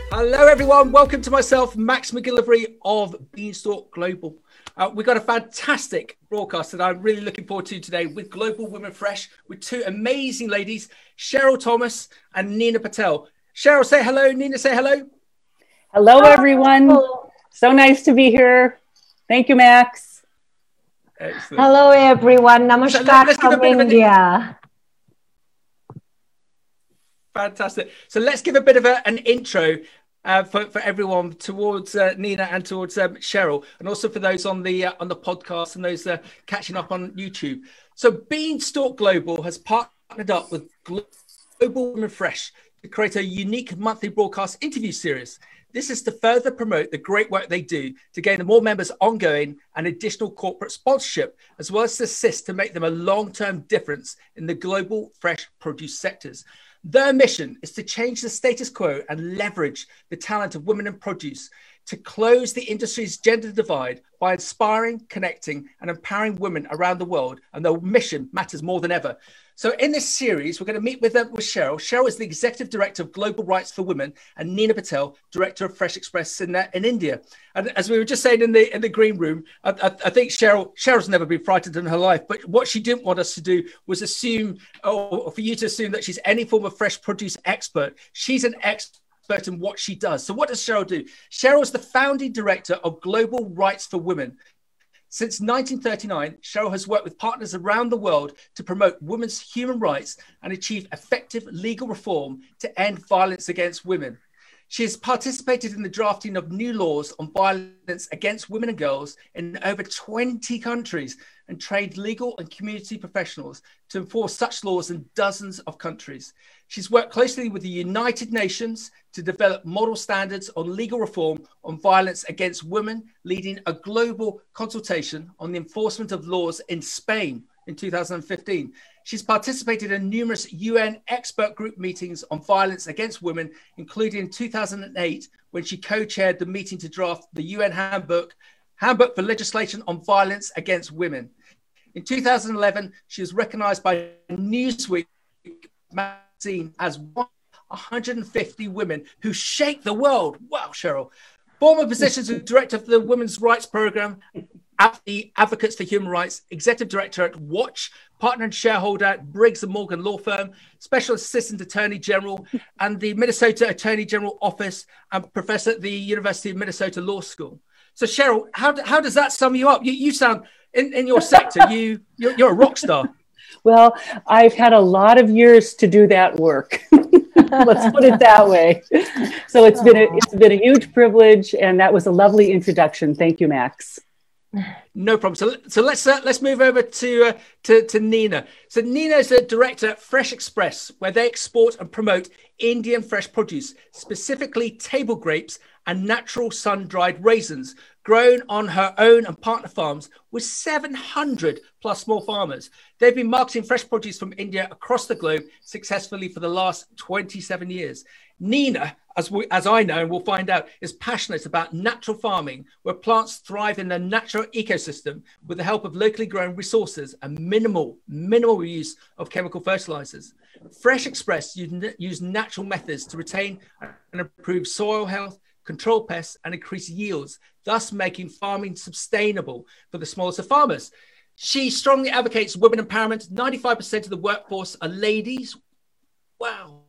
Hello, everyone. Welcome to myself, Max McGillivray of Beanstalk Global. We've got a fantastic broadcast that I'm really looking forward to today with Global Women Fresh, with two amazing ladies, Cheryl Thomas and Nina Patel. Cheryl, say hello. Nina, say hello. Hello, everyone. So nice to be here. Thank you, Max. Excellent. Hello, everyone. Namaskar from India. Fantastic. So let's give a bit of an intro for everyone towards Nina and towards Cheryl, and also for those on the podcast and those catching up on YouTube. So Beanstalk Global has partnered up with Global Women Fresh to create a unique monthly broadcast interview series. This is to further promote the great work they do to gain more members ongoing and additional corporate sponsorship, as well as to assist to make them a long-term difference in the global fresh produce sectors. Their mission is to change the status quo and leverage the talent of women in produce to close the industry's gender divide by inspiring, connecting, and empowering women around the world. And their mission matters more than ever. So in this series, we're going to meet with Cheryl. Cheryl is the Executive Director of Global Rights for Women, and Nina Patel, Director of Fresh Express in India. And as we were just saying in the green room, I think Cheryl's never been frightened in her life, but what she didn't want us to do was assume, or for you to assume that she's any form of fresh produce expert. She's an expert in what she does. So what does Cheryl do? Cheryl is the founding director of Global Rights for Women. Since 1939, Cheryl has worked with partners around the world to promote women's human rights and achieve effective legal reform to end violence against women. She has participated in the drafting of new laws on violence against women and girls in over 20 countries and trained legal and community professionals to enforce such laws in dozens of countries. She's worked closely with the United Nations to develop model standards on legal reform on violence against women, leading a global consultation on the enforcement of laws in Spain in 2015. She's participated in numerous UN expert group meetings on violence against women, including in 2008, when she co-chaired the meeting to draft the UN Handbook for Legislation on Violence Against Women. In 2011, she was recognized by Newsweek magazine as 150 women who shake the world. Wow, Cheryl. Former positions as director of the Women's Rights Program at the Advocates for Human Rights, executive director at Watch, partner and shareholder at Briggs & Morgan Law Firm, special assistant attorney general, and the Minnesota Attorney General Office, and professor at the University of Minnesota Law School. So Cheryl, how does that sum you up? You sound, in your sector, you're a rock star. Well, I've had a lot of years to do that work. Let's put it that way. So it's been a huge privilege, and that was a lovely introduction. Thank you, Max. No problem. So let's move over to Nina. So Nina is the director at Fresh Express, where they export and promote Indian fresh produce, specifically table grapes and natural sun-dried raisins, grown on her own and partner farms with 700 plus small farmers. They've been marketing fresh produce from India across the globe successfully for the last 27 years. Nina, as I know and we'll find out, is passionate about natural farming, where plants thrive in a natural ecosystem with the help of locally grown resources and minimal use of chemical fertilizers. Fresh Express use natural methods to retain and improve soil health, control pests, and increase yields, thus making farming sustainable for the smallest of farmers. She strongly advocates women empowerment. 95% of the workforce are ladies. Wow.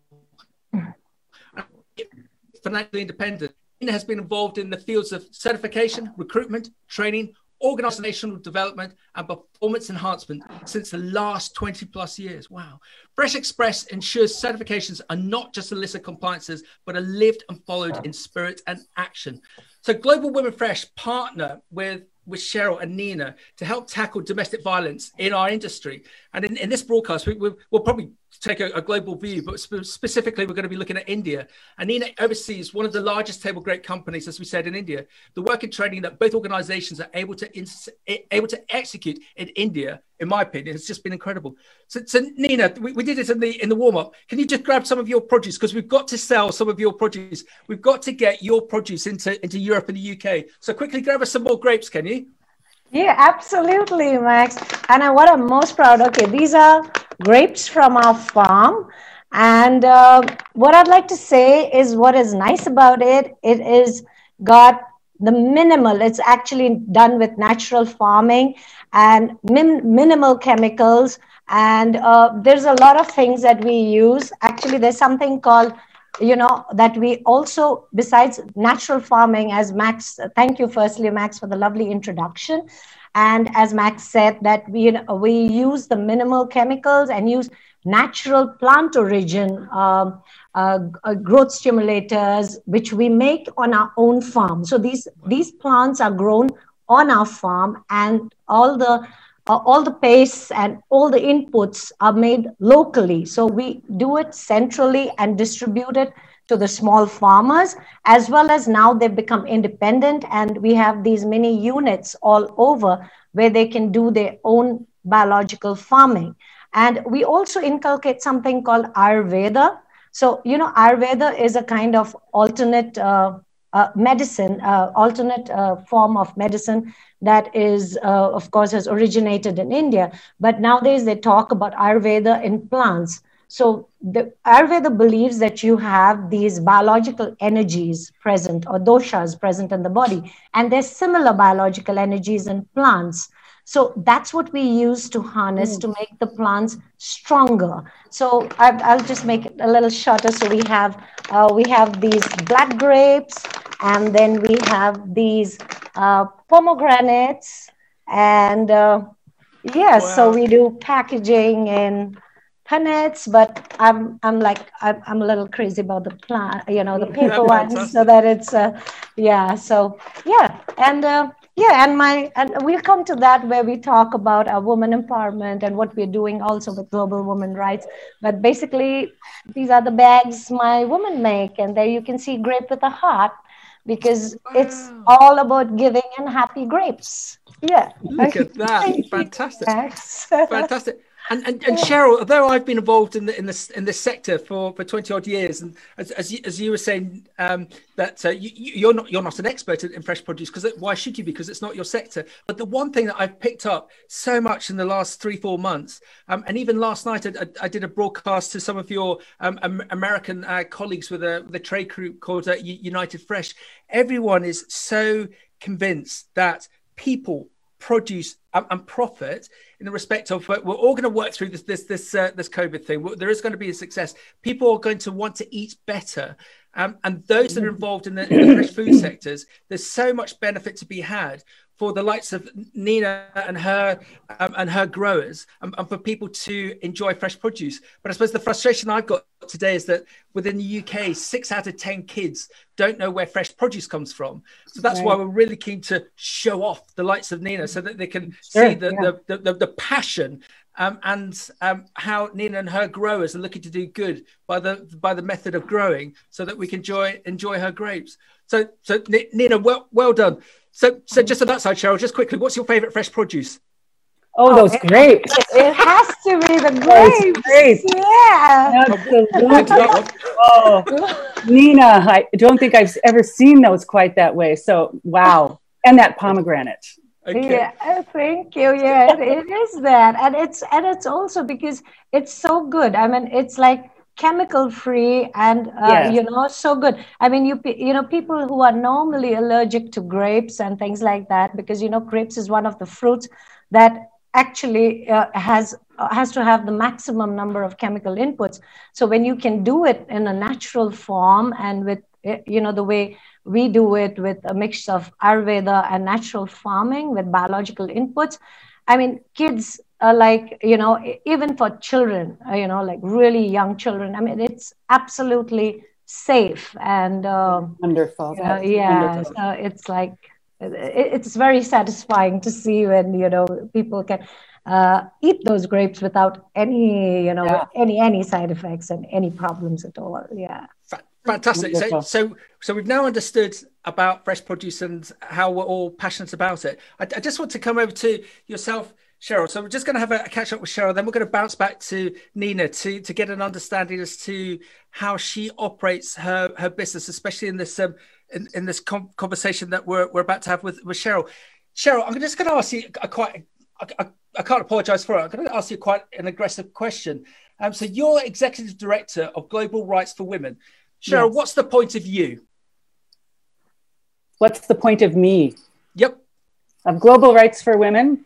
Financially independent. Nina has been involved in the fields of certification, recruitment, training, organizational development, and performance enhancement since the last 20 plus years. Wow. Fresh Express ensures certifications are not just a list of compliances, but are lived and followed in spirit and action. So Global Women Fresh partner with Cheryl and Nina to help tackle domestic violence in our industry. And in this broadcast, we'll probably take a global view, but specifically, we're going to be looking at India. And Nina oversees one of the largest table grape companies, as we said, in India. The work and training that both organizations are able to execute in India, in my opinion, has just been incredible. So Nina, we did it in the warm-up. Can you just grab some of your produce? Because we've got to sell some of your produce. We've got to get your produce into Europe and the UK. So quickly grab us some more grapes, can you? Yeah, absolutely, Max. And what I'm most proud of, these are grapes from our farm. And what I'd like to say is what is nice about it, it is got the minimal, it's actually done with natural farming and minimal chemicals. And there's a lot of things that we use. Actually, there's something called, that we also, besides natural farming, as Max, thank you firstly, Max, for the lovely introduction. And as Max said, that we use the minimal chemicals and use natural plant origin growth stimulators, which we make on our own farm. So these plants are grown on our farm, and all the pastes and all the inputs are made locally. So we do it centrally and distribute it to the small farmers, as well as now they've become independent, and we have these mini units all over where they can do their own biological farming. And we also inculcate something called Ayurveda. So, Ayurveda is a kind of alternate medicine, alternate form of medicine that is, of course, has originated in India. But nowadays they talk about Ayurveda in plants. So the Ayurveda believes that you have these biological energies present, or doshas present in the body, and there's similar biological energies in plants. So that's what we use to harness to make the plants stronger. So I'll just make it a little shorter. So we have these black grapes, and then we have these pomegranates, and Wow. So we do packaging in punnets, but I'm a little crazy about the plant, the paper ones, so that it's and we'll come to that where we talk about our women empowerment and what we're doing also with global women rights. But basically, these are the bags my women make, and there you can see grape with a heart, because it's all about giving and happy grapes. Yeah, look at that! Fantastic, fantastic. And Cheryl, although I've been involved in this sector for 20 odd years, and as you were saying, that you're not an expert in fresh produce, because why should you be? Because it's not your sector. But the one thing that I've picked up so much in the last 3-4 months, and even last night I did a broadcast to some of your American colleagues with a trade group called United Fresh. Everyone is so convinced that people, produce and profit in the respect of we're all going to work through this COVID thing. There is going to be a success. People are going to want to eat better, and those that are involved in the fresh food sectors, there's so much benefit to be had for the likes of Nina and her growers, and for people to enjoy fresh produce. But I suppose the frustration I've got today is that within the UK, 6 out of 10 kids don't know where fresh produce comes from. So that's why we're really keen to show off the likes of Nina, so that they can see the passion and how Nina and her growers are looking to do good by the method of growing, so that we can enjoy her grapes. So Nina, well done. So just on that side, Cheryl, just quickly, what's your favorite fresh produce? Oh, those grapes. It has to be the grapes. Yeah. Absolutely. Oh, Nina, I don't think I've ever seen those quite that way. So, wow. And that pomegranate. Okay. Yeah, thank you. Yeah, it is that. And it's also because it's so good. I mean, it's like chemical free and so good. I mean, people who are normally allergic to grapes and things like that, because grapes is one of the fruits that actually has to have the maximum number of chemical inputs. So when you can do it in a natural form, and with the way we do it, with a mix of Ayurveda and natural farming with biological inputs, I mean, kids are like, even for children, like really young children, I mean, it's absolutely safe and wonderful. Wonderful. So it's like, it's very satisfying to see when, people can eat those grapes without any, any side effects and any problems at all. Yeah. Fantastic. So we've now understood about fresh produce and how we're all passionate about it. I just want to come over to yourself, Cheryl. So we're just going to have a catch up with Cheryl, then we're going to bounce back to Nina to get an understanding as to how she operates her business, especially in this in this conversation that we're about to have with Cheryl. Cheryl, I'm just going to ask you I can't apologize for it. I'm going to ask you quite an aggressive question. So you're Executive Director of Global Rights for Women. Cheryl, Yes. what's the point of you? What's the point of me? Yep. Of Global Rights for Women?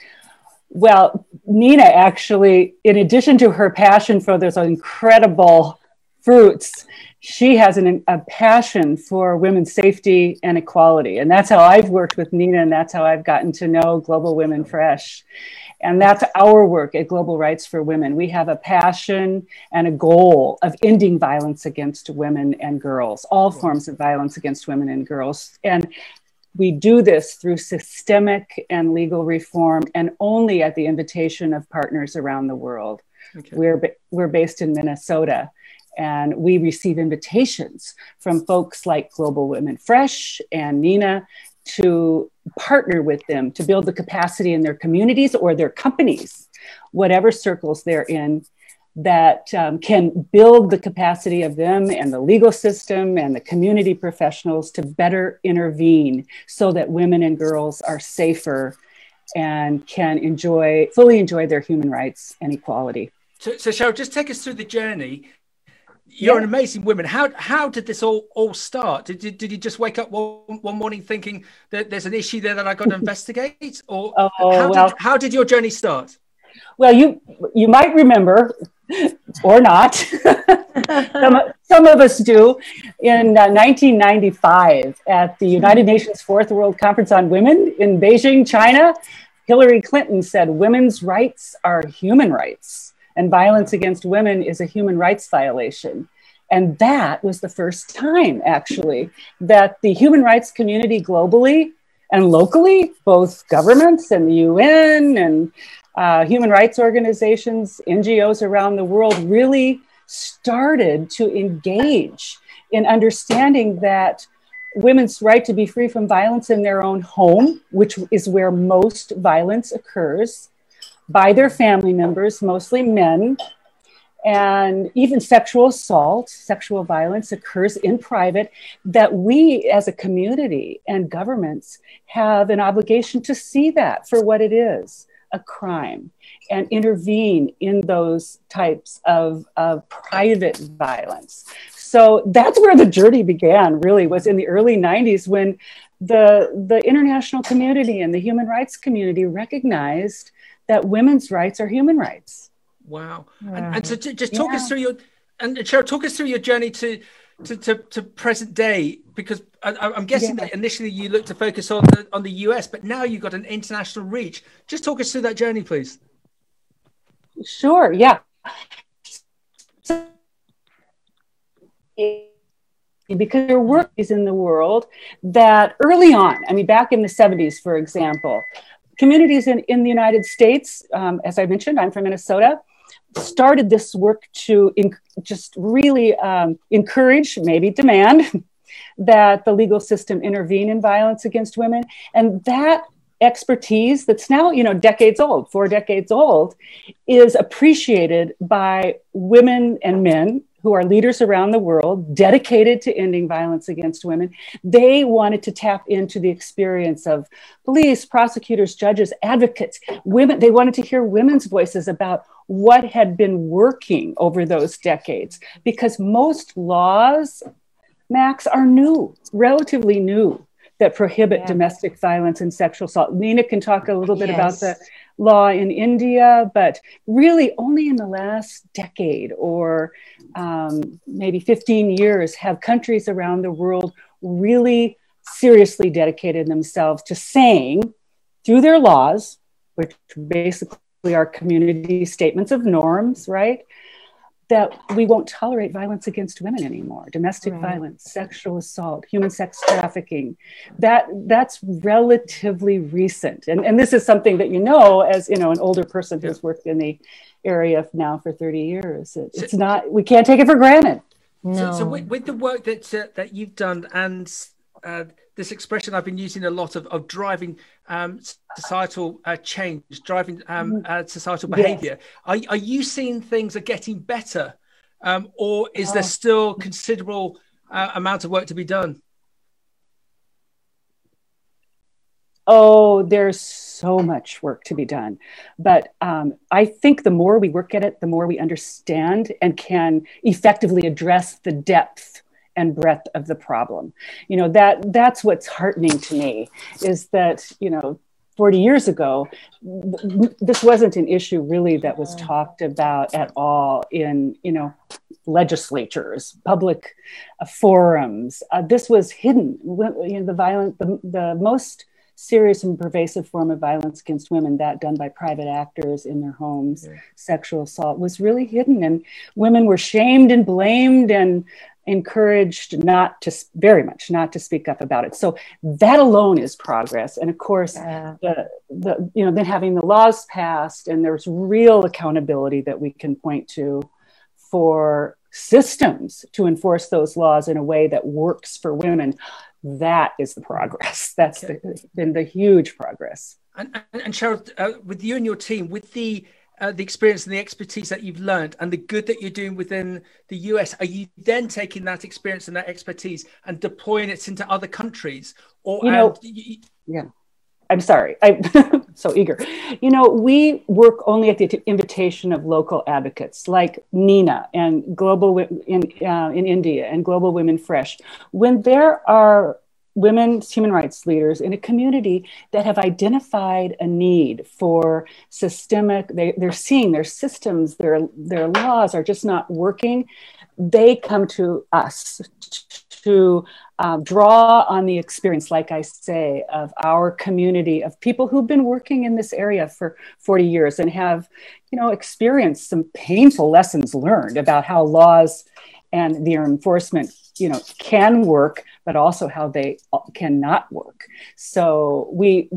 Well, Nina actually, in addition to her passion for those incredible fruits, she has a passion for women's safety and equality. And that's how I've worked with Nina, and that's how I've gotten to know Global Women Fresh. And that's our work at Global Rights for Women. We have a passion and a goal of ending violence against women and girls, all forms of violence against women and girls. And we do this through systemic and legal reform, and only at the invitation of partners around the world. Okay. We're based in Minnesota, and we receive invitations from folks like Global Women Fresh and Nina to partner with them to build the capacity in their communities or their companies, whatever circles they're in, that can build the capacity of them and the legal system and the community professionals to better intervene so that women and girls are safer and can fully enjoy their human rights and equality. So Cheryl, just take us through the journey. You're an amazing woman. How did this all start? Did you just wake up one morning thinking that there's an issue there that I got to investigate? Or how did your journey start? Well, you might remember, or not, some of us do, in 1995 at the United Nations Fourth World Conference on Women in Beijing, China, Hillary Clinton said women's rights are human rights, and violence against women is a human rights violation. And that was the first time, actually, that the human rights community globally and locally, both governments and the UN and human rights organizations, NGOs around the world, really started to engage in understanding that women's right to be free from violence in their own home, which is where most violence occurs, by their family members, mostly men, and even sexual assault, sexual violence occurs in private, that we as a community and governments have an obligation to see that for what it is, a crime, and intervene in those types of private violence. So that's where the journey began, really, was in the early 90s when the international community and the human rights community recognized that women's rights are human rights. Wow. And so just talk us through Cheryl, talk us through your journey to present day, because I'm guessing that initially you looked to focus on the US, but now you've got an international reach. Just talk us through that journey, please. Sure, yeah. Because there were ways in the world that early on, I mean, back in the 70s, for example, communities in the United States, as I mentioned, I'm from Minnesota, started this work to just really encourage, maybe demand, that the legal system intervene in violence against women. And that expertise that's now, 4 decades old, is appreciated by women and men who are leaders around the world, dedicated to ending violence against women. They wanted to tap into the experience of police, prosecutors, judges, advocates, women. They wanted to hear women's voices about what had been working over those decades, because most laws, Max, are new, relatively new, that prohibit domestic violence and sexual assault. Nina can talk a little bit about the law in India, but really only in the last decade or maybe 15 years have countries around the world really seriously dedicated themselves to saying, through their laws, which basically are community statements of norms, right, that we won't tolerate violence against women anymore. Domestic violence, sexual assault, human sex trafficking. That's relatively recent. And this is something that, as an older person who's worked in the area now for 30 years. It's not, we can't take it for granted. No. So with the work that you've done and this expression I've been using a lot of driving societal change, driving societal behavior. Yes. Are you seeing things are getting better, or is there still considerable amount of work to be done? Oh, there's so much work to be done. But I think the more we work at it, the more we understand and can effectively address the depth and breadth of the problem. That's what's heartening to me, is that, 40 years ago, this wasn't an issue really that was talked about at all in, legislatures, public forums. This was hidden. The most serious and pervasive form of violence against women, that done by private actors in their homes, sexual assault, was really hidden, and women were shamed and blamed and encouraged very much not to speak up about it. So that alone is progress. And of course, then having the laws passed, and there's real accountability that we can point to for systems to enforce those laws in a way that works for women. That is the progress. That's been the huge progress. And Cheryl, with you and your team, with the experience and the expertise that you've learned and the good that you're doing within the US, are you then taking that experience and that expertise and deploying it into other countries? I'm sorry. I'm so eager. We work only at the invitation of local advocates like Nina and Global in India and Global Women Fresh. When there are women's human rights leaders in a community that have identified a need for systemic, they're seeing their systems, their laws are just not working, they come to us to draw on the experience, like I say, of our community of people who've been working in this area for 40 years and have, experienced some painful lessons learned about how laws and their enforcement, can work, but also how they cannot work. So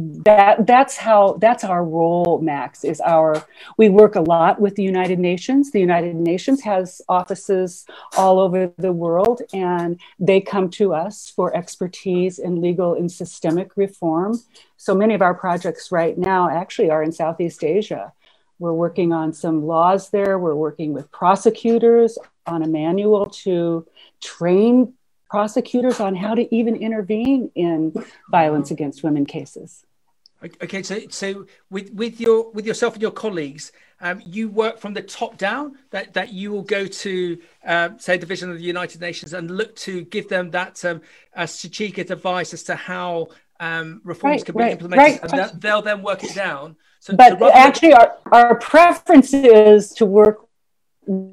that's our role, Max, we work a lot with the United Nations. The United Nations has offices all over the world, and they come to us for expertise in legal and systemic reform. So many of our projects right now actually are in Southeast Asia. We're working on some laws there. We're working with prosecutors on a manual to train prosecutors on how to even intervene in violence against women cases. Okay, so with yourself and your colleagues, you work from the top down. That you will go to, say, Division of the United Nations and look to give them that strategic advice as to how reforms can be implemented, and they'll then work it down. But actually, our preference is to work with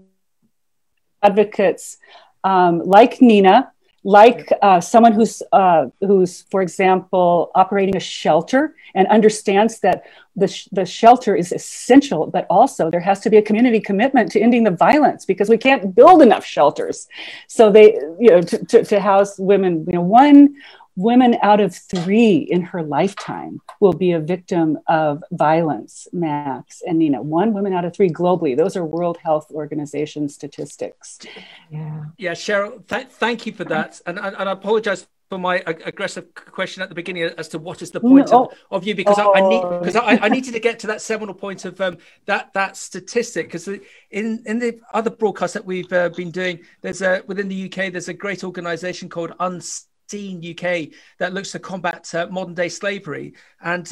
advocates like Nina, like someone who's, for example, operating a shelter and understands that the shelter is essential, but also there has to be a community commitment to ending the violence because we can't build enough shelters. So they, to house women, one woman out of 3 in her lifetime will be a victim of violence, Max and Nina. 1 woman out of 3 globally. Those are World Health Organization statistics. Yeah, Cheryl, thank you for that. And I apologize for my aggressive question at the beginning as to what is the point of you, because I needed to get to that seminal point of that statistic, because in the other broadcasts that we've been doing, there's within the UK, there's a great organization called Unseen UK that looks to combat modern day slavery, and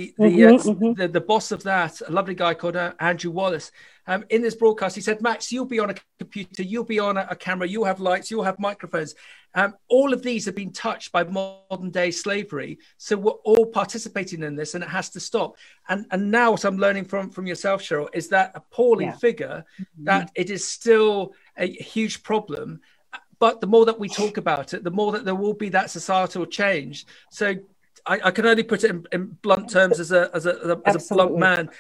the boss of that, a lovely guy called Andrew Wallace, in this broadcast he said, Max, you'll be on a computer, you'll be on a camera, you'll have lights, you'll have microphones, all of these have been touched by modern day slavery, so we're all participating in this and it has to stop. And now what I'm learning from yourself, Cheryl, is that appalling figure, that it is still a huge problem. But the more that we talk about it, the more that there will be that societal change. So I can only put it in blunt terms as a blunt man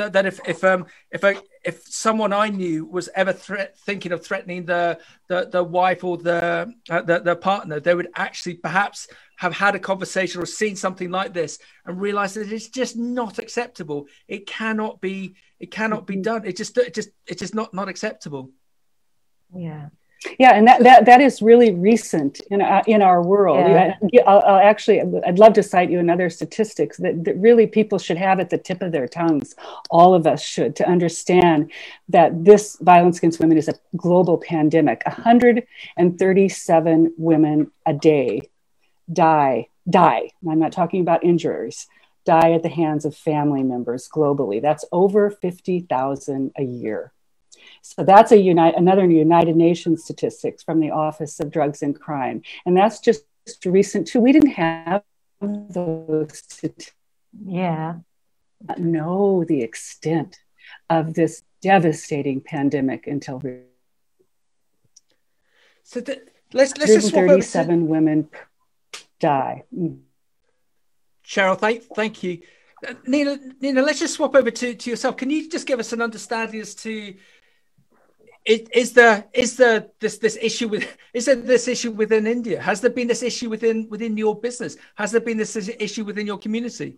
that if someone I knew was ever thinking of threatening the wife or the partner, they would actually perhaps have had a conversation or seen something like this and realize that it's just not acceptable. It cannot be done. It's just not acceptable. Yeah, and that is really recent in our world. I'd love to cite you another statistics that really people should have at the tip of their tongues. All of us should, to understand that this violence against women is a global pandemic. 137 women a day die. I'm not talking about injuries. die at the hands of family members globally. That's over 50,000 a year. So that's another United Nations statistics from the Office of Drugs and Crime. And that's just recent too. We didn't have those statistics. Yeah. Know the extent of this devastating pandemic until so let's just swap over 37 women die. Cheryl, thank you. Nina, let's just swap over to yourself. Can you just give us an understanding as to this issue within India? Has there been this issue within your business? Has there been this issue within your community?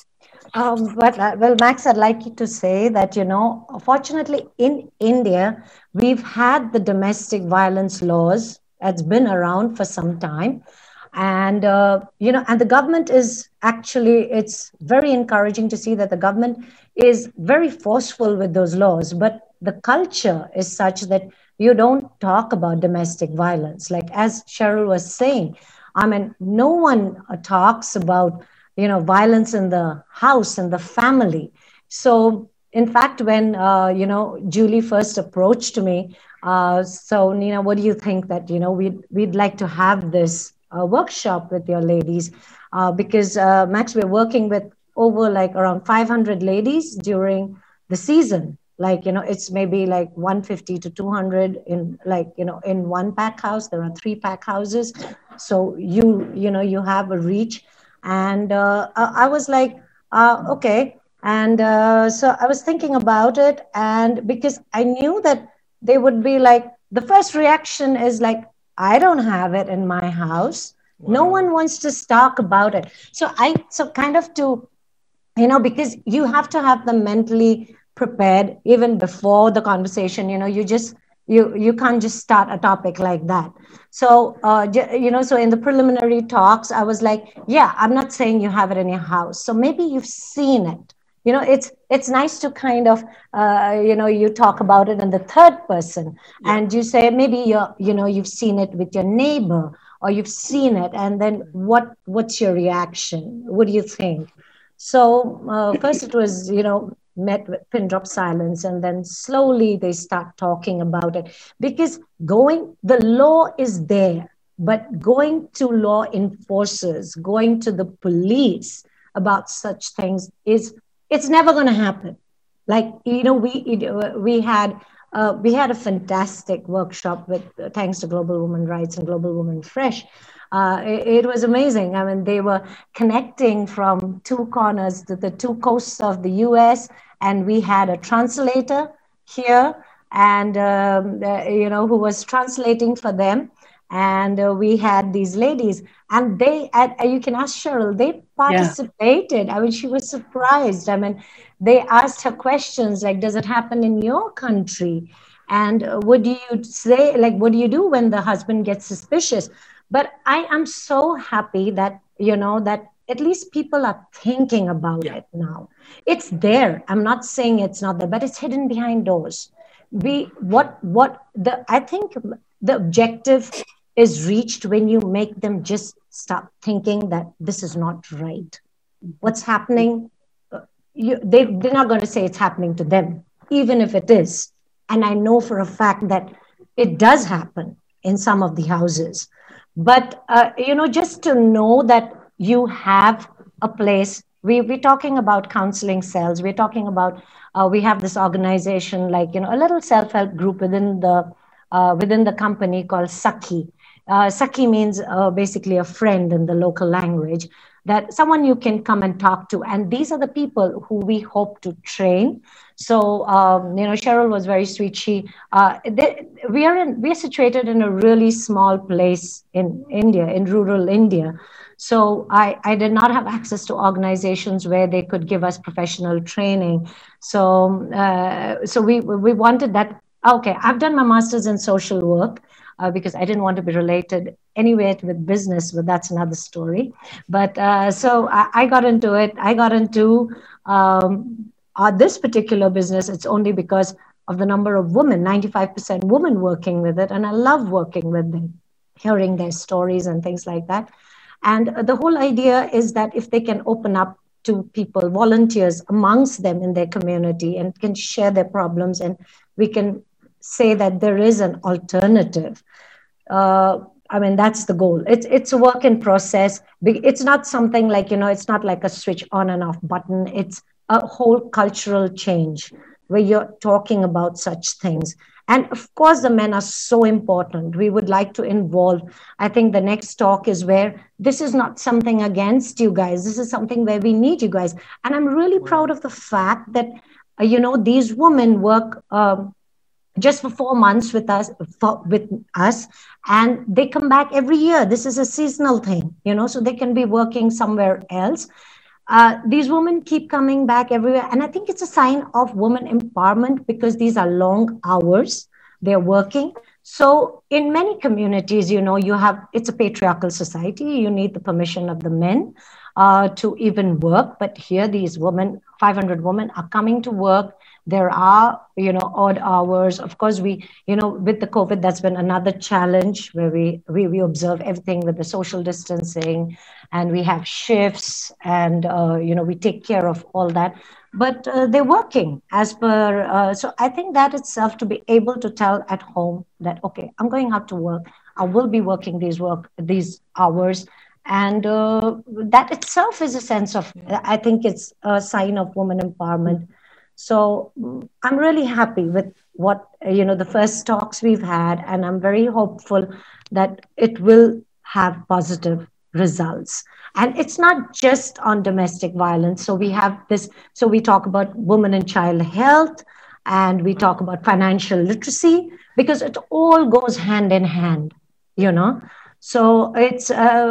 Well, Max, I'd like you to say that, fortunately in India, we've had the domestic violence laws. That's been around for some time. And, and the government is actually, it's very encouraging to see that the government is very forceful with those laws. But the culture is such that you don't talk about domestic violence. Like as Cheryl was saying, I mean, no one talks about violence in the house and the family. So, in fact, when, Julie first approached me, so Nina, what do you think that, we'd like to have this workshop with your ladies? Because, Max, we're working with over around 500 ladies during the season. It's maybe 150 to 200 in in one pack house. There are 3 pack houses. So you have a reach. And I was like, okay. And so I was thinking about it. And because I knew that they would be the first reaction is I don't have it in my house. Wow. No one wants to talk about it. So kind of to, because you have to have them mentally prepared even before the conversation, you can't just start a topic like that. So, so in the preliminary talks, I was like, yeah, I'm not saying you have it in your house. So maybe you've seen it. It's nice to kind of, you talk about it in the third person. Yeah. And you say, maybe you've seen it with your neighbor or you've seen it. And then what's your reaction? What do you think? So first it was, met with pin drop silence, and then slowly they start talking about it, because the law is there, but going to law enforcers, going to the police about such things it's never going to happen. We had a fantastic workshop with thanks to Global Women Rights and Global Women Fresh. It was amazing. I mean, they were connecting from 2 corners to the 2 coasts of the US, and we had a translator here, and who was translating for them. And we had these ladies, and you can ask Cheryl, they participated. Yeah. I mean, she was surprised. I mean, they asked her questions like, does it happen in your country? And what do you say? What do you do when the husband gets suspicious? But I am so happy that, that at least people are thinking about it now. It's there. I'm not saying it's not there, but it's hidden behind doors. I think the objective is reached when you make them just stop thinking that this is not right. What's happening, they're not going to say it's happening to them, even if it is. And I know for a fact that it does happen in some of the houses. But, just to know that you have a place, we're talking about counseling cells. We're talking about, we have this organization, a little self-help group within the company called Sakhi. Sakhi means basically a friend in the local language, that someone you can come and talk to. And these are the people who we hope to train. So, Cheryl was very sweet. We are situated in a really small place in India, in rural India. So I did not have access to organizations where they could give us professional training. So, we wanted that. Okay, I've done my master's in social work. Because I didn't want to be related anyway with business, but that's another story. But so I got into it. I got into this particular business. It's only because of the number of women, 95% women working with it. And I love working with them, hearing their stories and things like that. And the whole idea is that if they can open up to people, volunteers amongst them in their community, and can share their problems, and we can say that there is an alternative. I mean, that's the goal. It's a work in process. It's not something like, it's not like a switch on and off button. It's a whole cultural change where you're talking about such things. And of course, the men are so important. We would like to involve. I think the next talk is where this is not something against you guys. This is something where we need you guys. And I'm really proud of the fact that, these women work just for 4 months with us, and they come back every year. This is a seasonal thing, so they can be working somewhere else. These women keep coming back everywhere. And I think it's a sign of women empowerment, because these are long hours they're working. So in many communities, it's a patriarchal society. You need the permission of the men to even work. But here, these women, 500 women, are coming to work. There are, odd hours. Of course, with the COVID, that's been another challenge where we observe everything with the social distancing, and we have shifts, and, we take care of all that. But they're working as per, so I think that itself, to be able to tell at home that, okay, I'm going out to work, I will be working these hours. And that itself is a sense of, I think it's a sign of woman empowerment. So I'm really happy with what, the first talks we've had, and I'm very hopeful that it will have positive results. And it's not just on domestic violence. So we have this, so we talk about women and child health, and we talk about financial literacy, because it all goes hand in hand, So it's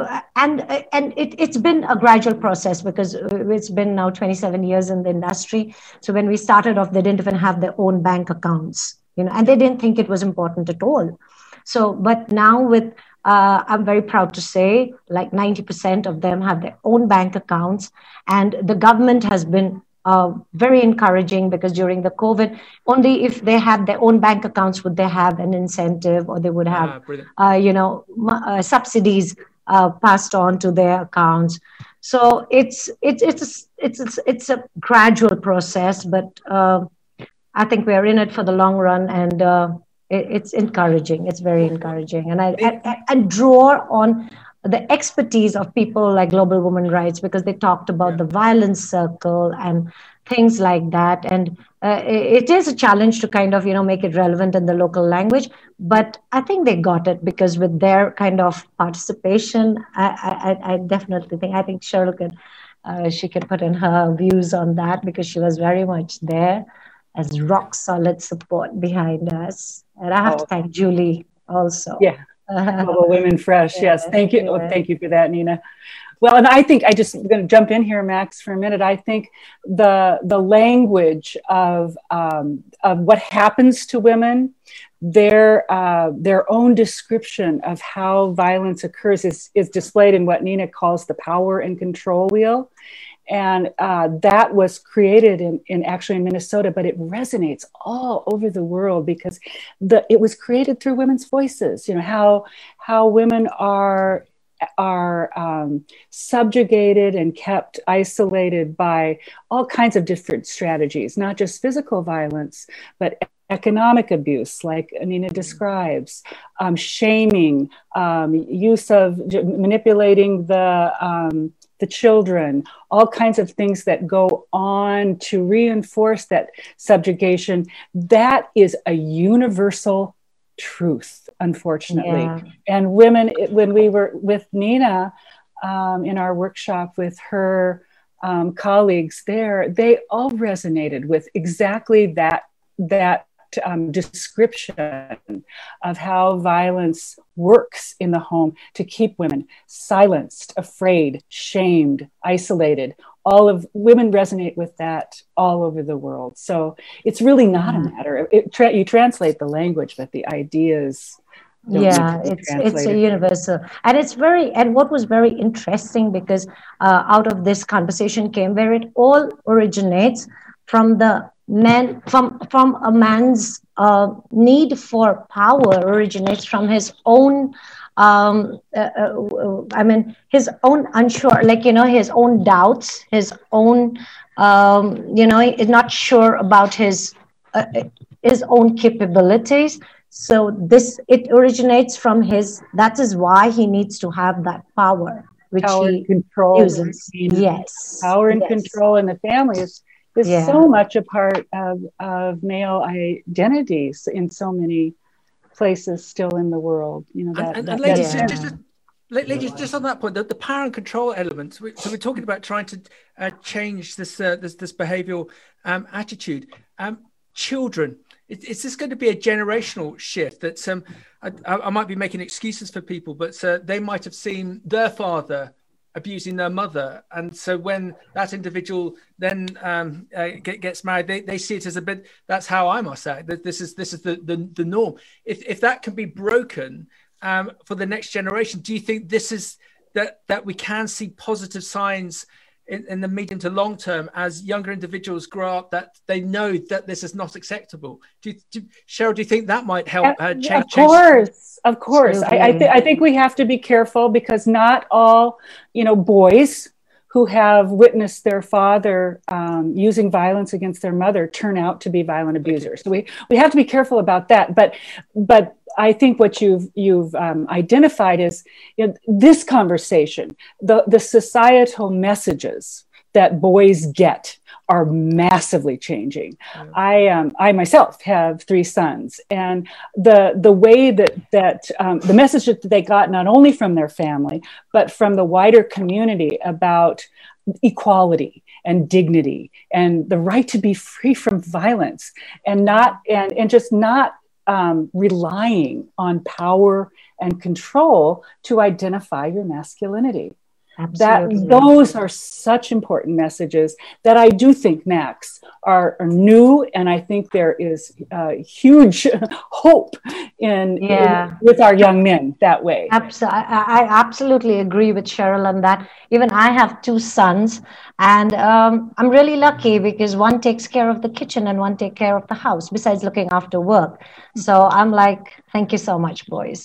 it's been a gradual process, because it's been now 27 years in the industry. So when we started off, they didn't even have their own bank accounts, and they didn't think it was important at all. So, but now with, I'm very proud to say, like 90% of them have their own bank accounts, and the government has been very encouraging, because during the COVID, only if they had their own bank accounts would they have an incentive, or they would have, subsidies passed on to their accounts. So it's a gradual process, but I think we're in it for the long run, and it's encouraging. It's very encouraging, and I draw on the expertise of people like Global Women Rights, because they talked about the violence circle and things like that. And it is a challenge to kind of, make it relevant in the local language. But I think they got it, because with their kind of participation, I definitely think, I think Cheryl she can put in her views on that, because she was very much there as rock solid support behind us. And I have to thank Julie also. Yeah. Global Women Fresh. Yes. Thank you. Oh, thank you for that, Nina. Well, and I think I'm going to jump in here, Max, for a minute. I think the language of what happens to women, their own description of how violence occurs is displayed in what Nina calls the power and control wheel. And that was created actually in Minnesota, but it resonates all over the world, because it was created through women's voices. How women are subjugated and kept isolated by all kinds of different strategies, not just physical violence, but economic abuse, like Nina describes, shaming, use of manipulating the children, all kinds of things that go on to reinforce that subjugation. That is a universal truth, unfortunately. Yeah. And women, when we were with Nina in our workshop with her colleagues there, they all resonated with exactly that description of how violence works in the home to keep women silenced, afraid, shamed, isolated. All of women resonate with that all over the world. So it's really not a matter. You translate the language, but the ideas. It's a universal, and it's and what was very interesting, because out of this conversation came where it all originates from the men, from a man's need for power, originates from his own I mean, his own unsure, like, his own doubts, his own, is not sure about his own capabilities. So it originates from that is why he needs to have that power, which Power he and control. uses. Yes. Power and Yes. control in the family is so much a part of male identities in so many places still in the world. Ladies, just on that point, the power and control element. So we're talking about trying to change this behavioural attitude. Children, is this going to be a generational shift? That I might be making excuses for people, but they might have seen their father abusing their mother, and so when that individual then gets married, they see it as a bit. That's how I must act. That this is the norm. If that can be broken for the next generation, do you think this is that we can see positive signs in the medium to long term as younger individuals grow up, that they know that this is not acceptable? Cheryl, do you think that might help change? Of course. I think we have to be careful, because not all, boys who have witnessed their father using violence against their mother turn out to be violent abusers. So we have to be careful about that. But I think what you've identified is this conversation, the societal messages that boys get are massively changing. Yeah. I myself have 3 sons, and the way that the message that they got not only from their family, but from the wider community about equality and dignity and the right to be free from violence, and just not relying on power and control to identify your masculinity. Absolutely. Those are such important messages that I do think, Max, are new, and I think there is huge hope in with our young men that way. I absolutely agree with Cheryl on that. Even I have 2 sons, and I'm really lucky because one takes care of the kitchen and one takes care of the house, besides looking after work. So I'm like, thank you so much, boys.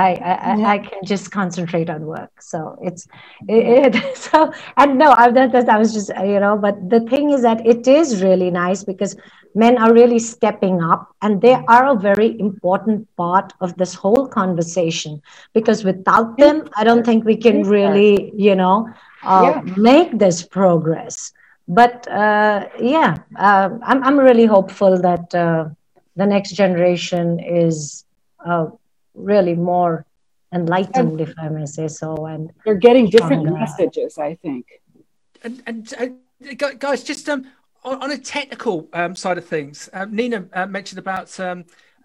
I can just concentrate on work. So so, and no, I was just, but the thing is that it is really nice because men are really stepping up, and they are a very important part of this whole conversation, because without them, I don't think we can really, make this progress. But I'm really hopeful that the next generation is really more enlightened, if I may say so, and they're getting different messages, I think. And guys, just on a technical side of things, Nina mentioned about some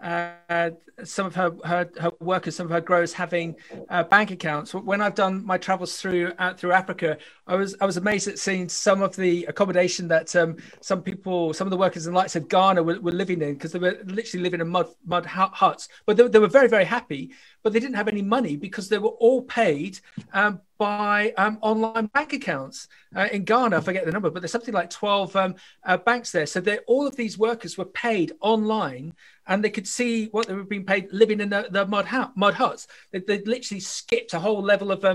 of her workers, some of her growers having bank accounts. When I've done my travels through Africa, I was amazed at seeing some of the accommodation that some of the workers in the likes of Ghana were living in, because they were literally living in mud huts. But they were very, very happy, but they didn't have any money because they were all paid by online bank accounts in Ghana. I forget the number, but there's something like 12 banks there. So all of these workers were paid online, and they could see what they were being paid living in the mud huts. They literally skipped a whole level of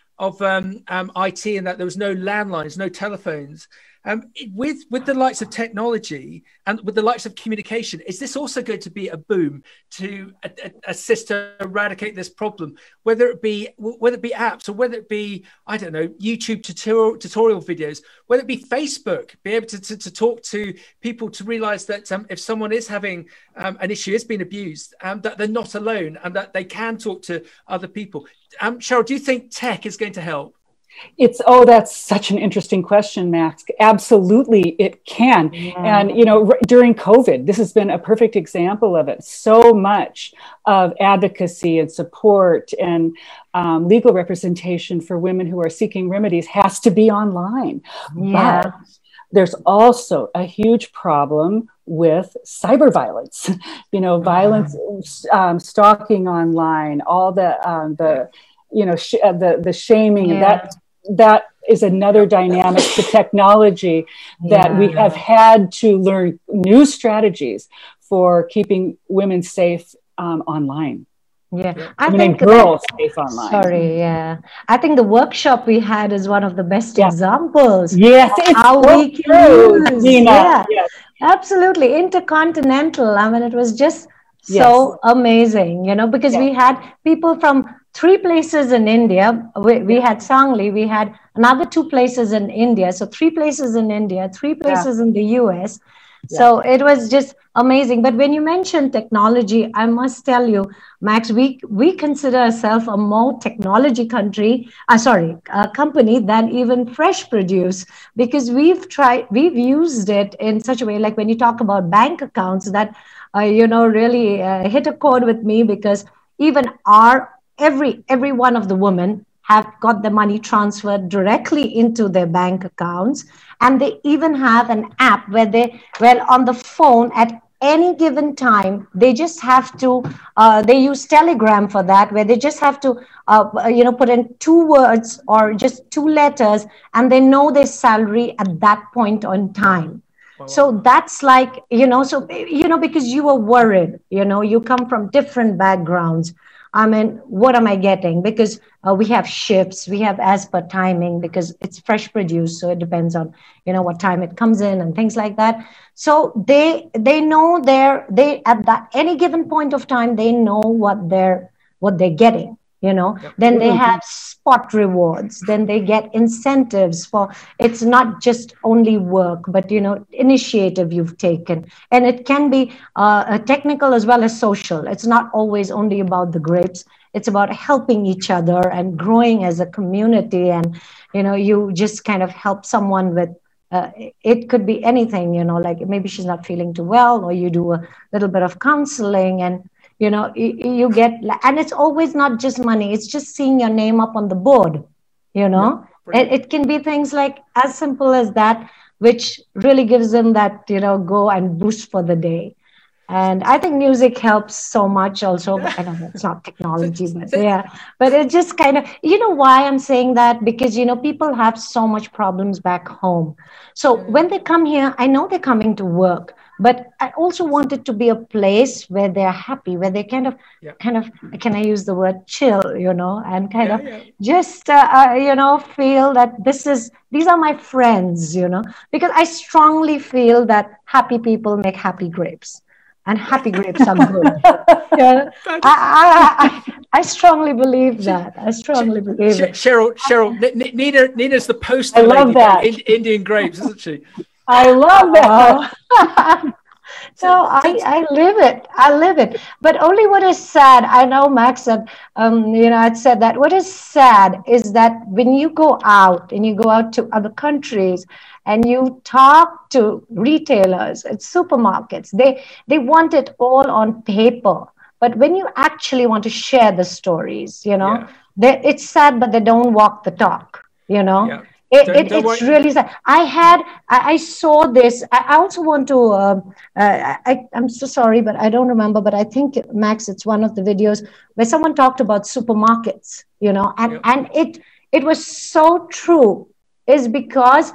IT, and that there was no landlines, no telephones. With the likes of technology and with the likes of communication, is this also going to be a boom to assist to eradicate this problem? Whether it be apps, or whether it be, I don't know, YouTube tutorial videos, whether it be Facebook, be able to talk to people to realize that if someone is having an issue, is being abused, that they're not alone and that they can talk to other people. Cheryl, do you think tech is going to help? That's such an interesting question, Max. Absolutely, it can. Yeah. And, during COVID, this has been a perfect example of it. So much of advocacy and support and legal representation for women who are seeking remedies has to be online. Yeah. But there's also a huge problem with cyber violence, violence, stalking online, all the shaming, and that is another dynamic to technology that we have had to learn new strategies for keeping women safe online. Yeah, Yeah. I Women think and girls space online. sorry, yeah. I think the workshop we had is one of the best Yeah. examples Yes, of it's how so we can true, use. Nina. Yeah, Yes, absolutely. Intercontinental. I mean, it was just yes, so amazing, because yes, we had people from three places in India. We yeah, had Sangli, we had another two places in India. So three places in India, three yeah, places in the US. yeah. So it was just amazing. But when you mention technology, I must tell you, Max, we consider ourselves a more technology company than even Fresh Produce, because we've used it in such a way, like when you talk about bank accounts, that really hit a chord with me, because even every one of the women have got the money transferred directly into their bank accounts, and they even have an app where on the phone at any given time, they just have to they use Telegram for that, where they just have to put in two words or just two letters, and they know their salary at that point on time. So that's like, because you were worried, you come from different backgrounds. I mean, what am I getting? Because we have shifts, we have as per timing, because it's Fresh Produce, so it depends on what time it comes in and things like that. So they know they at that any given point of time, they know what they're getting. Then they have spot rewards, then they get incentives for, it's not just only work, but initiative you've taken, and it can be a technical as well as social. It's not always only about the grapes, it's about helping each other and growing as a community. And you just kind of help someone with it could be anything, like maybe she's not feeling too well, or you do a little bit of counseling, and you get, and it's always not just money, it's just seeing your name up on the board. It can be things like as simple as that, which really gives them that go and boost for the day. And I think music helps so much also. But I know it's not technology, but yeah, but it just kind of, why I'm saying that, because people have so much problems back home. So when they come here, I know they're coming to work, but I also want it to be a place where they're happy, where they kind of, can I use the word chill, and kind of just, feel that these are my friends, because I strongly feel that happy people make happy grapes. And happy grapes are good. I strongly believe that. I strongly believe it. Cheryl, Nina's the poster I love lady that. for Indian grapes, isn't she? I love that. No, I live it. I live it. But only what is sad, I know Max said, I'd said that. What is sad is that when you go out and you go out to other countries and you talk to retailers at supermarkets, they want it all on paper. But when you actually want to share the stories, it's sad, but they don't walk the talk, Yeah. It's really sad. I saw this. I also want to, I'm so sorry, but I don't remember, but I think, Max, it's one of the videos where someone talked about supermarkets, and it was so true, is because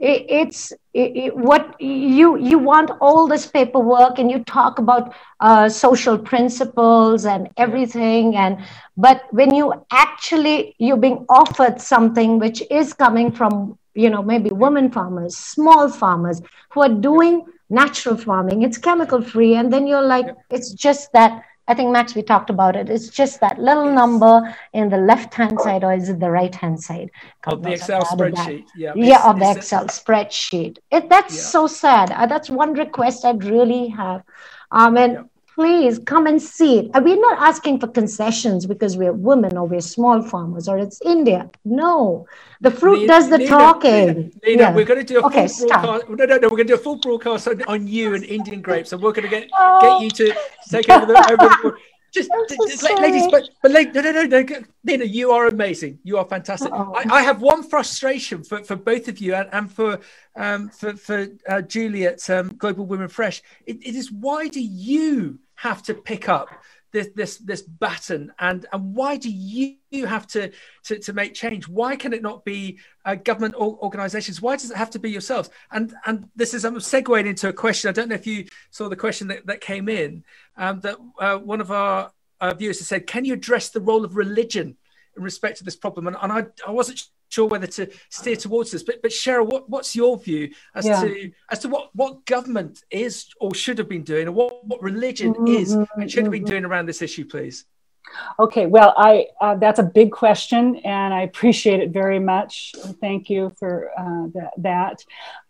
what you want all this paperwork, and you talk about social principles and everything, but when you're being offered something which is coming from maybe women farmers, small farmers who are doing natural farming, it's chemical free, and then you're like, it's just that. I think, Max, we talked about it. It's just that little number in the left-hand side, or is it the right-hand side? Of the Excel spreadsheet. Of the Excel spreadsheet. That's so sad. That's one request I'd really have. Please come and see it. We're not asking for concessions because we're women or we're small farmers or it's India. No, the fruit does the talking. Nina, we're going to do a full broadcast. No, we're going to do a full broadcast on you and Indian grapes, and we're going to get you to take over the just ladies, but no, Nina, you are amazing. You are fantastic. I have one frustration for both of you and for Julie at Global Women Fresh. It is, why do you have to pick up this baton, and why do you have to make change? Why can it not be government organizations? Why does it have to be yourselves? And this is, I'm segueing into a question. I don't know if you saw the question that came in, that one of our viewers have said, can you address the role of religion in respect to this problem? And I wasn't sure whether to steer towards this, but Cheryl, what's your view as to what government is or should have been doing, and what religion is and should have been doing around this issue, please? Okay, well, that's a big question, and I appreciate it very much. Thank you for that.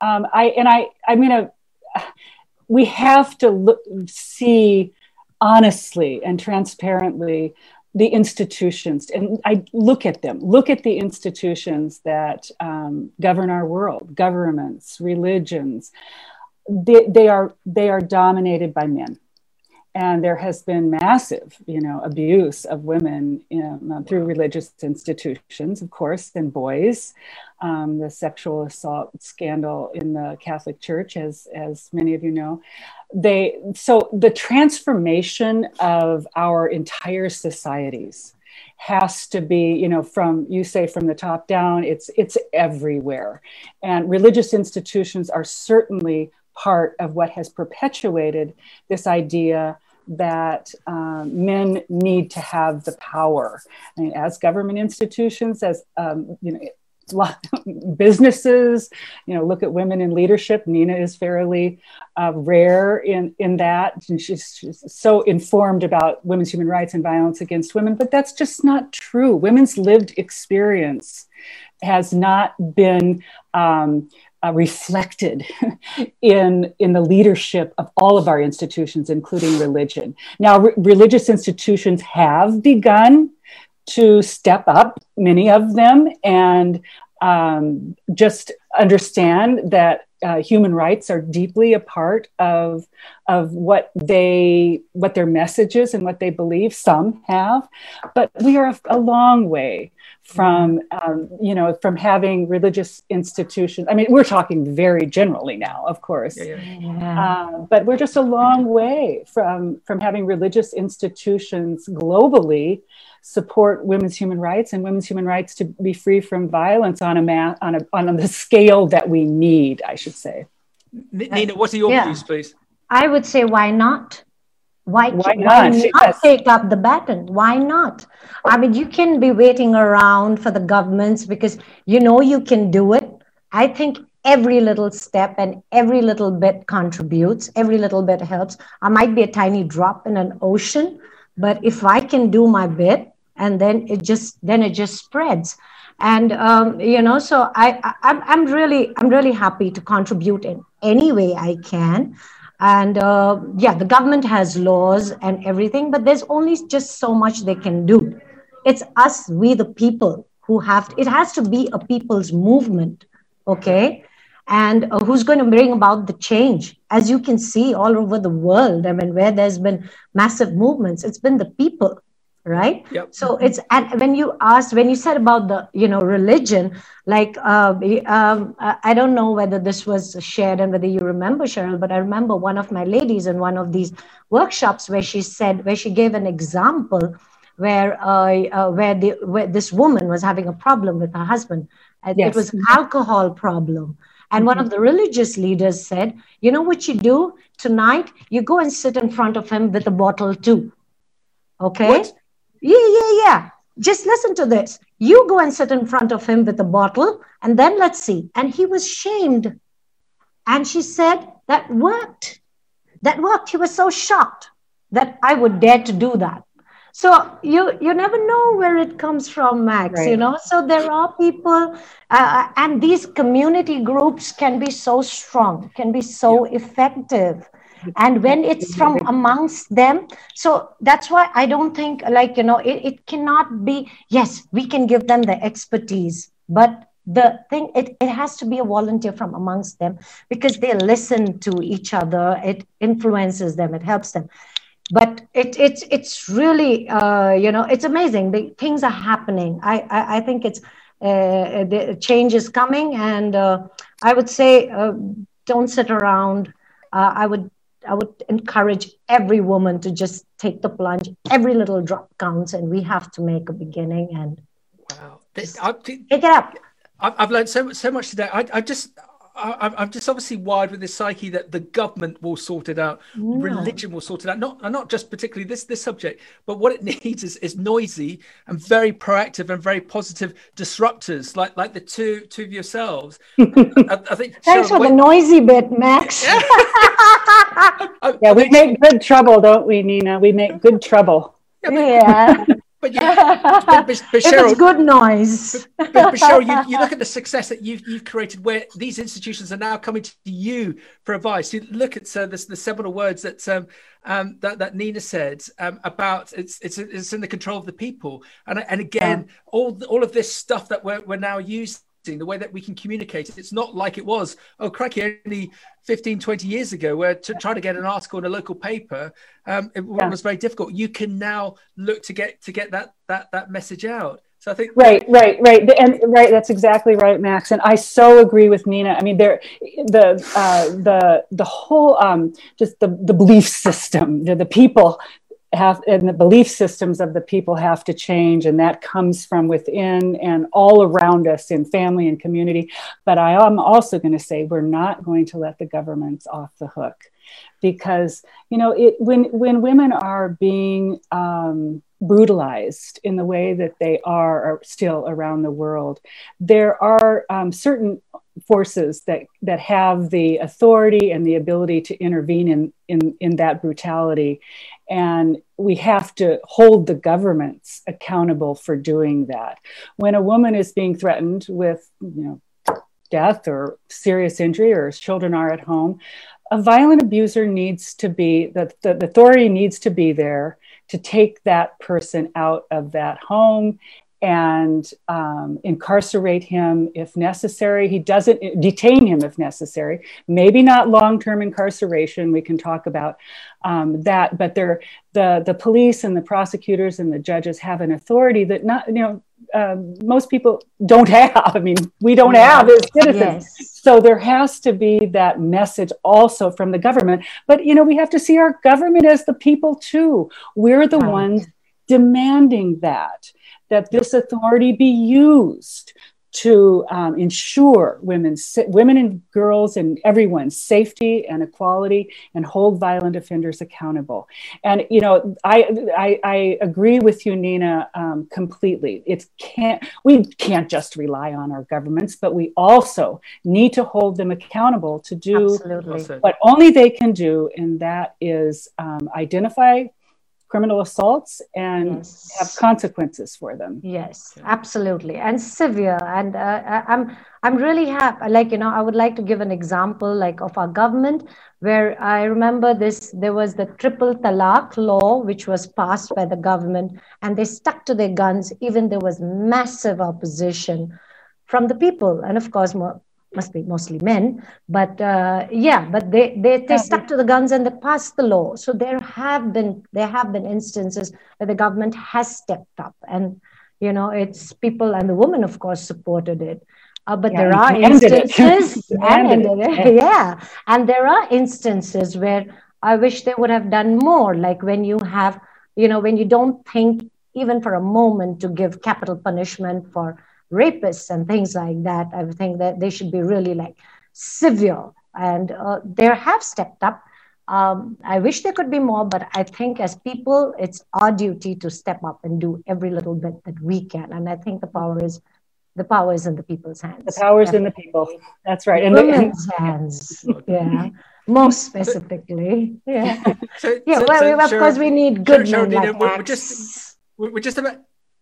We have to see honestly and transparently the institutions, and I look at the institutions that govern our world, governments, religions. They are dominated by men. And there has been massive, abuse of women through religious institutions, of course, and boys. The sexual assault scandal in the Catholic Church, as many of you know. So the transformation of our entire societies has to be, from the top down. It's everywhere, and religious institutions are certainly part of what has perpetuated this idea that men need to have the power. I mean, as government institutions, as businesses, look at women in leadership. Nina is fairly rare in that, and she's so informed about women's human rights and violence against women, but that's just not true. Women's lived experience has not been reflected in the leadership of all of our institutions, including religion. Now, religious institutions have begun to step up, many of them, and just understand that human rights are deeply a part of what their message is and what they believe. Some have, but we are a long way from having religious institutions. I mean, we're talking very generally now, of course, but we're just a long way from having religious institutions globally support women's human rights and women's human rights to be free from violence on the scale that we need, I should say. Nina, what are your views, please? I would say, why not? Why not take up the baton? Why not? I mean, you can be waiting around for the governments because you can do it. I think every little step and every little bit contributes, every little bit helps. I might be a tiny drop in an ocean, but if I can do my bit, and then it just spreads. And so I'm really happy to contribute in any way I can. And the government has laws and everything, but there's only just so much they can do. It's us, we the people, it has to be a people's movement, okay? And who's going to bring about the change? As you can see all over the world, I mean, where there's been massive movements, it's been the people, right? Yep. So and when you said about the, religion, like, I don't know whether this was shared and whether you remember, Cheryl, but I remember one of my ladies in one of these workshops where she gave an example where this woman was having a problem with her husband. It was an alcohol problem. And one of the religious leaders said, you know what you do tonight? You go and sit in front of him with a bottle too. Okay? What? Yeah. Just listen to this. You go and sit in front of him with a bottle, and then let's see. And he was shamed. And she said, that worked. That worked. He was so shocked that I would dare to do that. So you never know where it comes from, Max, right. So there are people, and these community groups can be so strong, can be so effective. And when it's from amongst them, so that's why I don't think it cannot be, yes, we can give them the expertise, but the thing, it has to be a volunteer from amongst them because they listen to each other. It influences them. It helps them. But it's really, it's amazing. The things are happening. I think the change is coming. And I would say, don't sit around. I would encourage every woman to just take the plunge. Every little drop counts, and we have to make a beginning. And wow, take it up. I've learned so much today. I'm just obviously wired with this psyche that the government will sort it out, religion will sort it out. Not just particularly this subject, but what it needs is noisy and very proactive and very positive disruptors, like the two of yourselves. I think. Thanks for the noisy bit, Max. Yeah, we make good trouble, don't we, Nina? We make good trouble. Yeah. But Cheryl, it's good noise. but Cheryl, you look at the success that you've created, where these institutions are now coming to you for advice. You look at the seminal words that Nina said about it's in the control of the people, and again, all of this stuff that we're now using, the way that we can communicate it. It's not like it was, oh crikey, only 15, 20 years ago, where to try to get an article in a local paper, it was very difficult. You can now look to get that message out. So I think right. That's exactly right, Max. And I so agree with Nina. I mean, the whole just the belief system, the people and the belief systems of the people have to change, and that comes from within and all around us in family and community. But I am also going to say we're not going to let the governments off the hook, because when women are being brutalized in the way that they are still around the world, there are certain forces that have the authority and the ability to intervene in that brutality. And we have to hold the governments accountable for doing that. When a woman is being threatened with, death or serious injury, or children are at home, a violent abuser needs to be, the authority needs to be there to take that person out of that home and incarcerate him if necessary. He doesn't detain him if necessary. Maybe not long-term incarceration. We can talk about that, but the police and the prosecutors and the judges have an authority that most people don't have. I mean, we don't have as citizens. Yes. So there has to be that message also from the government. But, we have to see our government as the people too. We're the ones demanding that this authority be used to ensure women and girls and everyone's safety and equality, and hold violent offenders accountable. And I agree with you, Nina, completely. We can't just rely on our governments, but we also need to hold them accountable to do what only they can do, and that is identify criminal assaults and have consequences for them. Yes, absolutely, and severe. And I'm really happy. I would like to give an example of our government, where I remember there was the triple talaq law, which was passed by the government, and they stuck to their guns. Even there was massive opposition from the people, and of course must be mostly men, but they stuck to the guns and they passed the law. So there have been instances where the government has stepped up, and it's people, and the women of course supported it. But there are instances, and there are instances where I wish they would have done more. Like when you have, when you don't think even for a moment to give capital punishment for rapists and things like that. I think that they should be really severe, and they have stepped up. I wish there could be more, but I think as people, it's our duty to step up and do every little bit that we can. And I think the power is in the people's hands. The power is in the people. That's right. In women's hands. Yeah. Most specifically. Yeah. Of course we need good men like we're just about.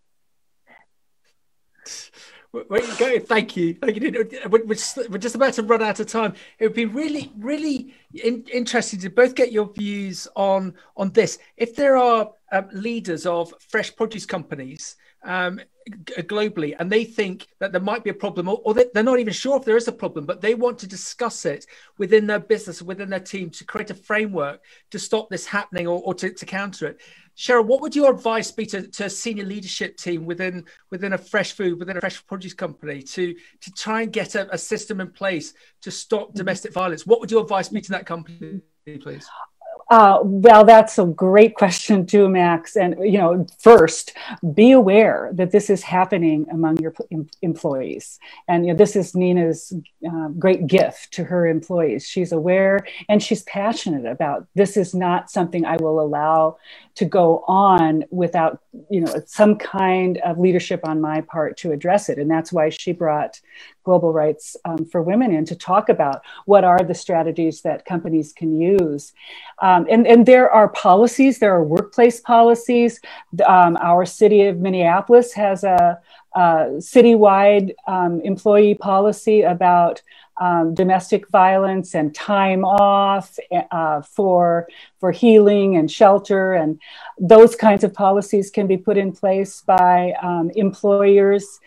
Where you go? Thank you. We're just about to run out of time. It would be really, really interesting to both get your views on this. If there are leaders of fresh produce companies globally, and they think that there might be a problem, or they're not even sure if there is a problem, but they want to discuss it within their business, within their team, to create a framework to stop this happening or to counter it. Cheryl, what would your advice be to a senior leadership team within a fresh produce company to try and get a system in place to stop domestic violence? What would your advice be to that company, please? Well, that's a great question too, Max. And, first, be aware that this is happening among your employees. And this is Nina's great gift to her employees. She's aware and she's passionate about this is not something I will allow to go on without, some kind of leadership on my part to address it. And that's why she brought Global Rights for Women in to talk about what are the strategies that companies can use. And there are policies, there are workplace policies. Our city of Minneapolis has a citywide employee policy about domestic violence and time off for healing and shelter, and those kinds of policies can be put in place by employers.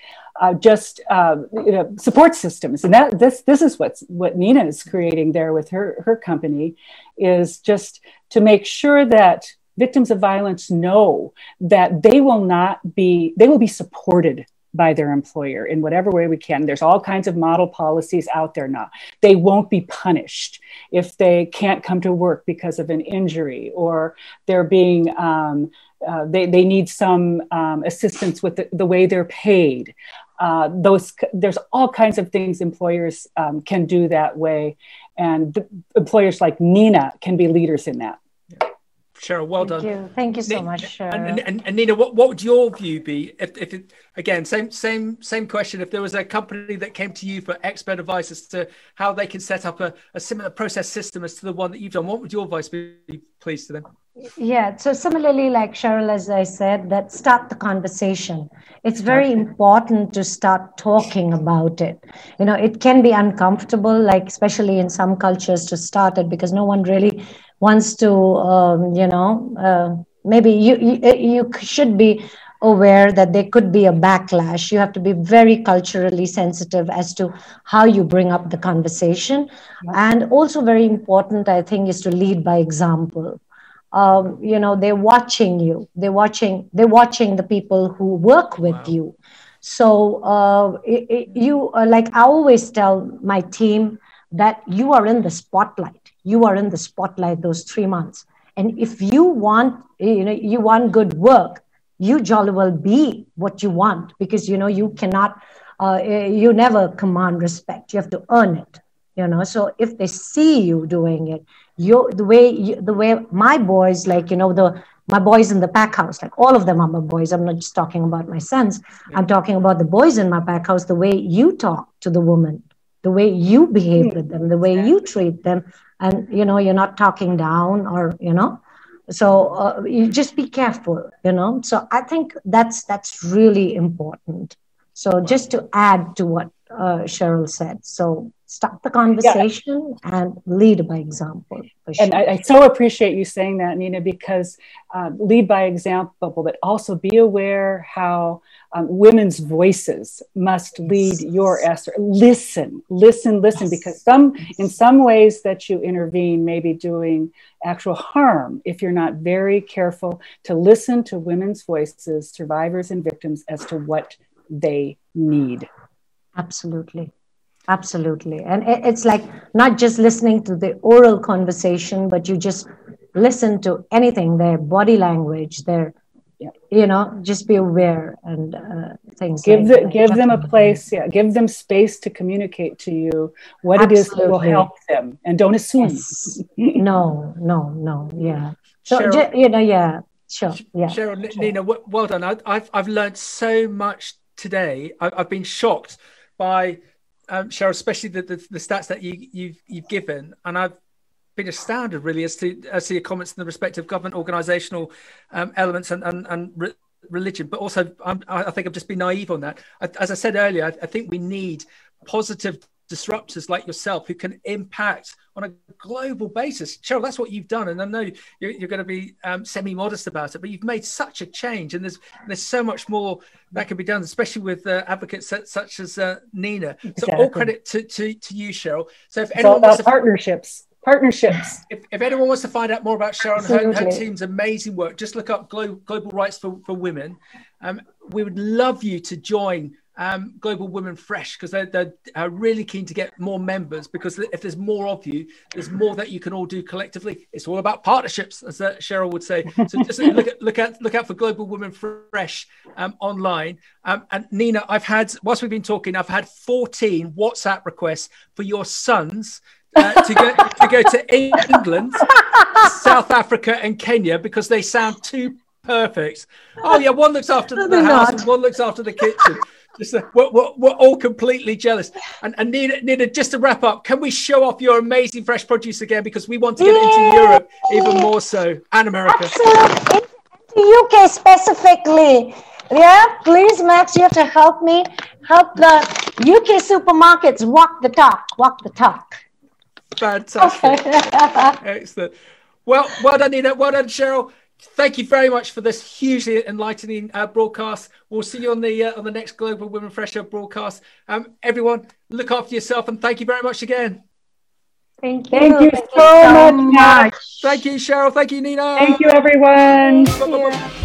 Support systems, and this is what Nina is creating there with her company, is just to make sure that victims of violence know that they will be supported by their employer in whatever way we can. There's all kinds of model policies out there now. They won't be punished if they can't come to work because of an injury, or they're being they need some assistance with the way they're paid. There's all kinds of things employers can do that way, and employers like Nina can be leaders in that. Cheryl, well done. Thank you so much. And Nina, what would your view be if it, again, same question, if there was a company that came to you for expert advice as to how they can set up a similar process system as to the one that you've done, what would your advice be, please, to them? Yeah, so similarly, like Cheryl, as I said, that start the conversation. It's very important to start talking about it. It can be uncomfortable, like especially in some cultures, to start it because no one really wants to, maybe you should be aware that there could be a backlash. You have to be very culturally sensitive as to how you bring up the conversation. And also very important, I think, is to lead by example. They're watching you. They're watching the people who work with you. So like I always tell my team that you are in the spotlight. You are in the spotlight those 3 months. And if you want, you want good work, you jolly well be what you want, because, you cannot, you never command respect. You have to earn it, So if they see you doing it, the way my boys, like, my boys in the pack house, like all of them are my boys. I'm not just talking about my sons. I'm talking about the boys in my pack house, the way you talk to the woman, the way you behave with them, the way you treat them. And, you're not talking down or, so you just be careful, So I think that's really important. So just to add to what Cheryl said. So start the conversation and lead by example. Sure. And I so appreciate you saying that, Nina, because lead by example, but also be aware how women's voices must lead your essay. Listen, because in some ways that you intervene may be doing actual harm if you're not very careful to listen to women's voices, survivors and victims, as to what they need. Absolutely. And it's like not just listening to the oral conversation, but you just listen to anything, their body language, their, just be aware and things. Give them a place, give them space to communicate to you what it is that will help them, and don't assume. Yes. No, yeah. So, Cheryl, sure. Yeah. Cheryl, Nina, well done. I've learned so much today. I've been shocked by Cheryl, especially the stats that you've given, and I've been astounded really as to your comments in the respect of government organisational elements and religion, but also I think I've just been naive on that. As I said earlier, I think we need positive disruptors like yourself who can impact on a global basis. Cheryl, that's what you've done, and I know you're going to be semi-modest about it, but you've made such a change, and there's so much more that can be done, especially with advocates such as Nina. So exactly. All credit to you, Cheryl. So if anyone wants to partnerships. If anyone wants to find out more about Cheryl and her team's amazing work, just look up Global Rights for Women. We would love you to join Global Women Fresh, because they're really keen to get more members, because if there's more of you, there's more that you can all do collectively. It's all about partnerships, as Cheryl would say. So just look out for Global Women Fresh online. And Nina, whilst we've been talking, I've had 14 WhatsApp requests for your sons to go to England, South Africa and Kenya, because they sound too perfect. Oh yeah, one looks after the house and one looks after the kitchen. We're all completely jealous. And Nina, just to wrap up, can we show off your amazing fresh produce again, because we want to get into Europe even more so, and America. Absolutely. Into UK specifically. Yeah, please, Max, you have to help me help the UK supermarkets walk the talk. Fantastic. Excellent. Well done, Nina. Well done, Cheryl. Thank you very much for this hugely enlightening broadcast. We'll see you on the next Global Women Fresh broadcast. Everyone, look after yourself, and thank you very much again. Thank you. Thank you so much. Thank you, Cheryl. Thank you, Nina. Thank you, everyone. Thank you.